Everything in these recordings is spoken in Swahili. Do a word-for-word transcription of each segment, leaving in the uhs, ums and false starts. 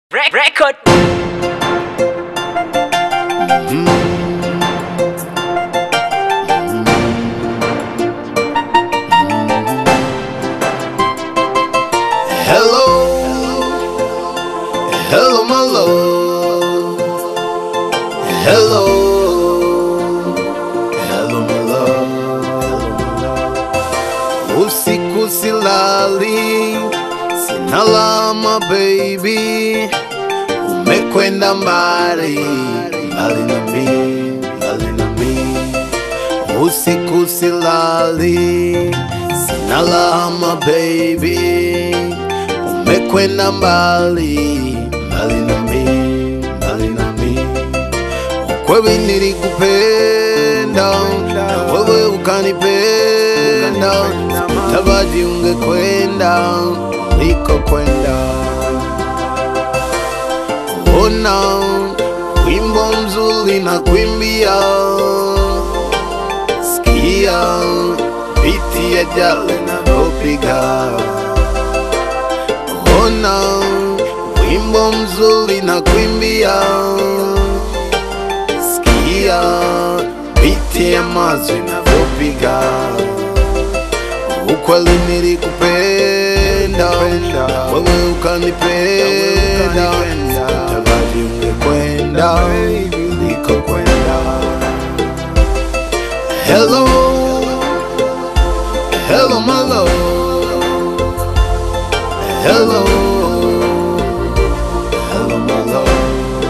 Rec record. Mm-hmm. Hello, hello my love. Hello, hello my love. Usiku silali, sinalama baby. Umekwenda mbali, mbali na mimi, mbali na mimi. Usiku silali, sinalama baby. Umekwenda mbali, mbali na mimi, mbali na mimi. Ukweli nilikupenda, na wewe ukanipenda. Sikutaraji ungekwenda, ulikokwenda. Ona wimbo mzuri na kuimbia, sikia biti ya jale navyopiga. Ona wimbo mzuri na kuimbia, sikia biti ya mazwi navyopiga. Ukweli nilikupenda, wewe ukanipenda. Sikutaraji ungekwenda, ulikokwenda. Hello, hello my love. Hello, hello my love.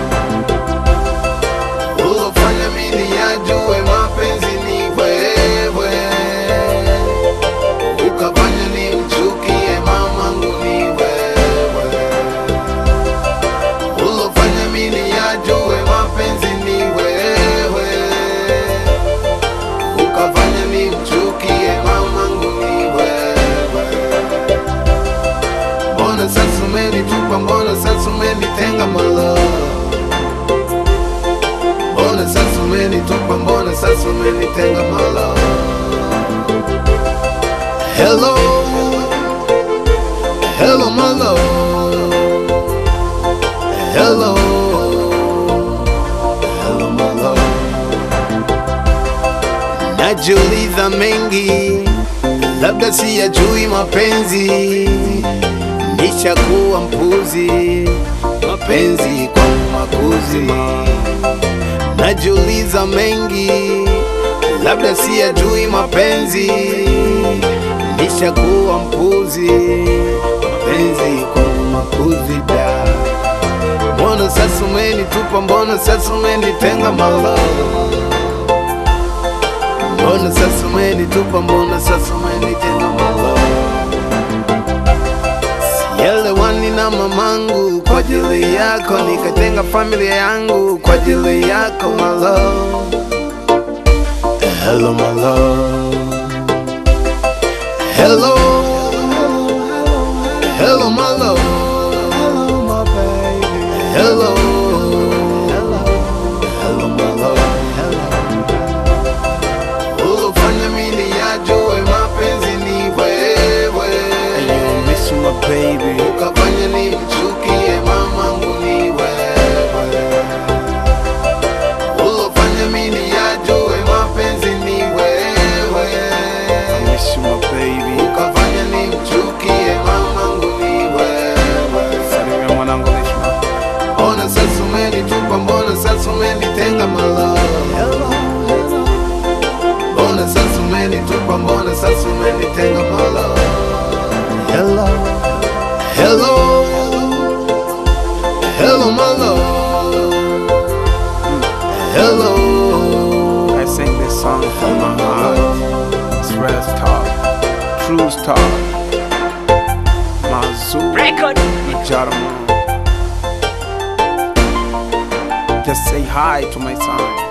Ulofanya mimi niyajue mapenzi ni wewe, ukafanya nimchukie mamangu ni wewe. Ulofanya mimi niyajue mapenzi ni wewe, ukafanya nimchukie mamangu ni wewe. Mbona sasa umenitupa, mbona sasa umenitenga my love? Mbona sasa umenitupa, mbona sasa umenitenga my love? Hello, hello my love. Hello, hello my love. Najiuliza mengi, labda siyajui mapenzi. Nishakuwa mpuzi, mapenzi kwa makuzi. Najiuliza mengi, labda siyajui mapenzi. Nishakuwa mpuzi, mapenzi kwa makuzi da. Mbona sasa umenitupa, mbona sasa umenitenga my love? Mbona sasa umenitupa, mbona sasa umenitenga my love? Sielewani na mamangu kwa ajili yako, nikatenga familia yangu kwa ajili yako my love. Hello my love. Hello, hello my love. Hello my baby. Hello, hello, hello my love. Ulofanya mimi niyajue mapenzi ni wewe, and you miss my baby. Ukafanya nimchukie mamangu ni wewe. Ulofanya mimi niyajue mapenzi ni wewe, I miss my baby. Ukafanya nimchukie mamangu ni wewe. Salimia mwanangu Lishma. Mbona sasa umenitupa, mbona sasa umenitenga my love? Hello, hello. Mbona sasa umenitupa, mbona sasa umenitenga my love? Hello, hello, hello my love. Hello. I sing this song from my heart. It's real talk, true talk. Mazur Record. Jarmo. Just say hi to my son.